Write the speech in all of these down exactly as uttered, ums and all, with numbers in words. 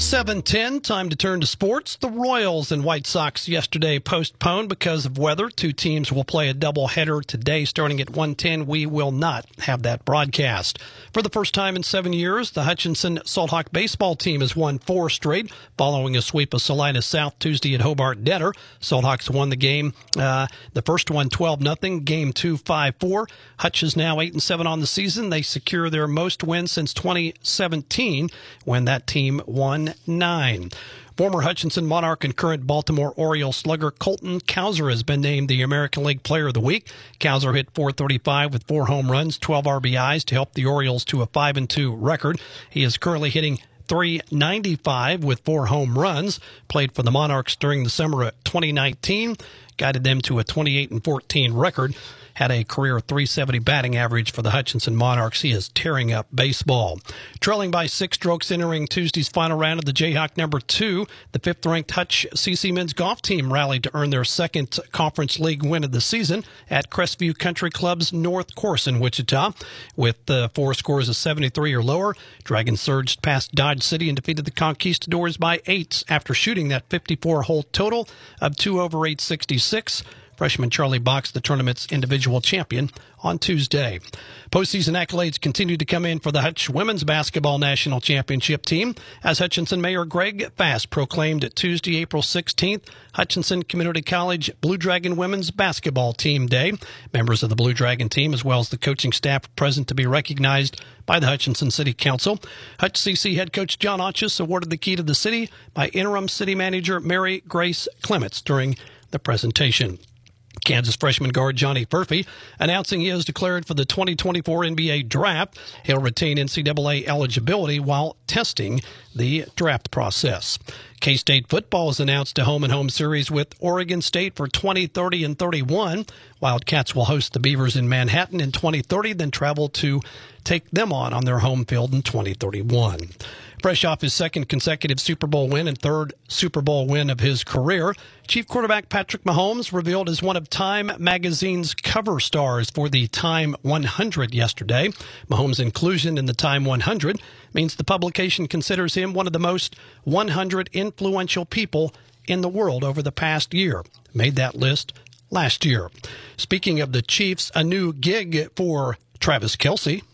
seven ten, time to turn to sports. The Royals and White Sox yesterday postponed because of weather. Two teams will play a doubleheader today starting at one ten. We will not have that broadcast. For the first time in seven years, the Hutchinson Salthawk baseball team has won four straight following a sweep of Salina South Tuesday at Hobart Detter. Salthawks won the game, uh, the first one twelve nothing, game two five four. Hutch is now eight and seven on the season. They secure their most wins since twenty seventeen when that team won nine. Former Hutchinson Monarch and current Baltimore Orioles slugger Colton Cowser has been named the American League Player of the Week. Cowser hit four thirty-five with four home runs, twelve R B Is to help the Orioles to a five and two record. He is currently hitting three ninety-five with four home runs. Played for the Monarchs during the summer of twenty nineteen, guided them to a twenty-eight and fourteen record. Had a career three seventy batting average for the Hutchinson Monarchs. He is tearing up baseball. Trailing by six strokes entering Tuesday's final round of the Jayhawk number two, the fifth-ranked Hutch C C men's golf team rallied to earn their second Conference League win of the season at Crestview Country Club's North Course in Wichita. With uh, four scores of seventy-three or lower, Dragons surged past Dodge City and defeated the Conquistadors by eight after shooting that fifty-four hole total of two over eight sixty-six. Freshman Charlie Box, the tournament's individual champion, on Tuesday. Postseason accolades continue to come in for the Hutch women's basketball national championship team as Hutchinson Mayor Greg Fast proclaimed Tuesday, April sixteenth, Hutchinson Community College Blue Dragon Women's Basketball Team Day. Members of the Blue Dragon team, as well as the coaching staff, are present to be recognized by the Hutchinson City Council. Hutch C C head coach John Otchus awarded the key to the city by interim city manager Mary Grace Clements during the presentation. Kansas freshman guard Johnny Furphy announcing he is declared for the twenty twenty-four N B A draft. He'll retain N C double A eligibility while testing the draft process. K-State football has announced a home-and-home series with Oregon State for twenty, thirty, and thirty-one. Wildcats will host the Beavers in Manhattan in twenty thirty, then travel to take them on on their home field in twenty thirty-one. Fresh off his second consecutive Super Bowl win and third Super Bowl win of his career, Chief quarterback Patrick Mahomes revealed as one of Time magazine's cover stars for the Time one hundred yesterday. Mahomes' inclusion in the Time one hundred means the publication considers him one of the most one hundred influential people in the world over the past year. Made that list last year. Speaking of the Chiefs, a new gig for Travis Kelce.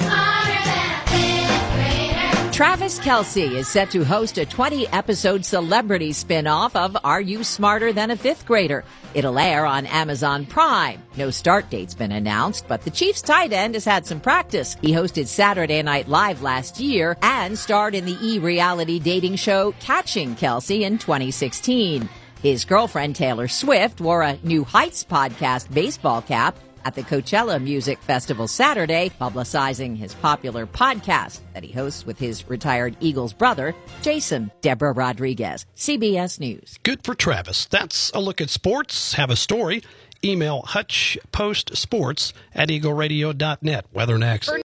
Travis Kelce is set to host a twenty-episode celebrity spin-off of Are You Smarter Than a Fifth Grader? It'll air on Amazon Prime. No start date's been announced, but the Chiefs tight end has had some practice. He hosted Saturday Night Live last year and starred in the e-reality dating show Catching Kelce in twenty sixteen. His girlfriend Taylor Swift wore a New Heights podcast baseball cap at the Coachella Music Festival Saturday, publicizing his popular podcast that he hosts with his retired Eagles brother, Jason Deborah Rodriguez. C B S News. Good for Travis. That's a look at sports. Have a story? Email hutchpostsports at eagle radio dot net. Weather next.